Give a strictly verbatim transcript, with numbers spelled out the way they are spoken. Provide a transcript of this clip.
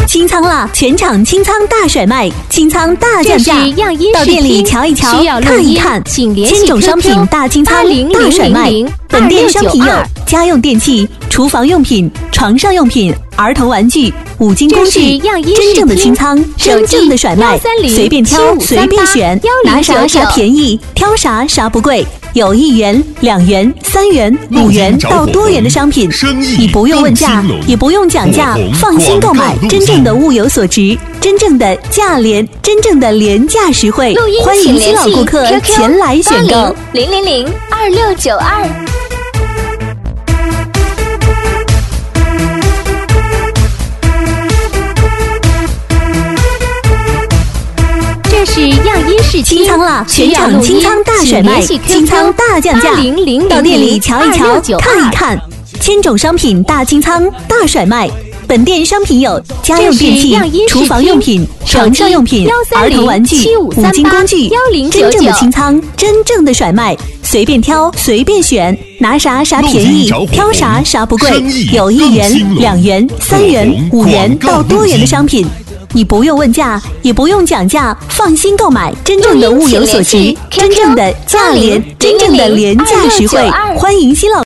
清仓啦！全场清仓大甩卖，清仓大降价，到店里瞧一瞧，看一看，千种商品大清仓大甩卖。本店商品有家用电器、厨房用品、床上用品、儿童玩具、五金工具，真正的清仓，真正的甩卖，随便挑，随便选，拿啥啥便宜，挑啥啥不贵。有一元、两元、三元、五元到多元的商品，你不用问价，也不用讲价，放心购买，真正的物有所值，真正的价廉，真正的廉价实惠。欢迎新老顾客前来选购。 零零零二六九二。是样衣饰清仓啦！全场清仓大甩卖，清仓大降价，到店里瞧一瞧，看一看，千种商品大清仓大甩卖。本店商品有家用电器、厨房用品、床上用品、儿童玩具、五金工具，真正的清仓，真正的甩卖，随便挑，随便选，拿啥啥便宜，挑啥啥不贵。有一元、两元、三元、五元到多元的商品。你不用问价，也不用讲价，放心购买，真正的物有所值，真正的价廉，真正的廉价实惠。欢迎新老